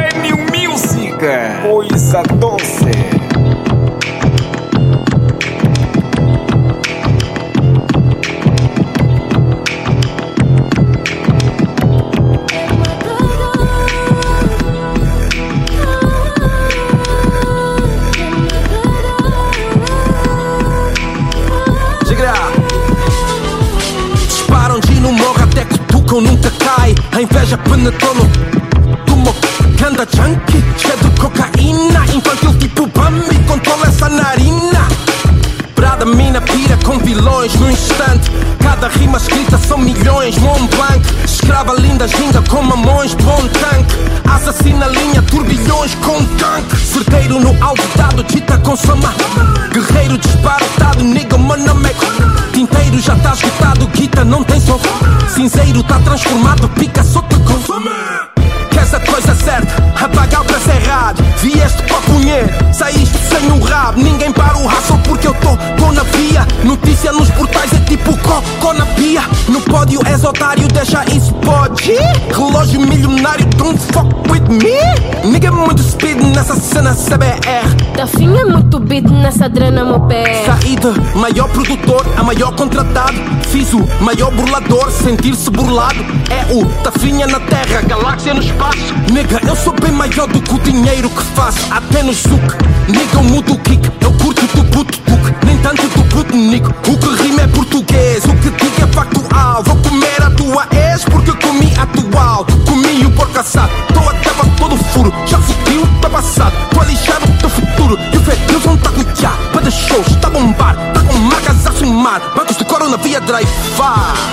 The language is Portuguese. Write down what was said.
New Music, coisa doce. Disparam de no morro até que tocam, nunca cai. A inveja penetrou no tumo. Canda junkie, cheio de cocaína. Infantil tipo Bambi, controla essa narina. Prada, mina, pira com vilões no instante. Cada rima escrita são milhões. Mont Blanc, escrava linda, ginga com mamões. Bom tanque, assassina linha, turbilhões com tanque. Certeiro no alvo dado, dita com sama. Guerreiro disparatado, nigga, manameco. Tinteiro já tá esgotado, guita não tem som. Cinzeiro tá transformado, pica só te consome. Queres a coisa certa, apaga o preço errado. Vieste para punher, saíste sem o rabo. Ninguém para o hustle porque eu tô na via. Notícia nos portais é tipo cocô na pia. No pódio és otário, deixa isso pode. Relógio milionário, don't fuck with me. Nigga é muito speed nessa cena CBR. Tafinha é muito beat nessa drena meu pé. Saída, maior produtor, a maior contratado. Fiz o maior burlador, sentir-se burlado. É o Tafinha na terra, galáxia no espaço. Nigga, eu sou bem maior do que o dinheiro que faço. Até no suc, nigga, eu mudo o kick. Eu curto do puto tuk, nem tanto do puto nico. O que rima é português, o que digo é factual. Vou comer a tua ex porque comi a atual. Comi o porco assado, tô a tava todo furo. Já fudeu, tá passado, tô a lixar o teu futuro. E o Fedilson tá com tchá, para de shows, tá a bombar. Tá com marcas a somar, bancos de corona via drive-far.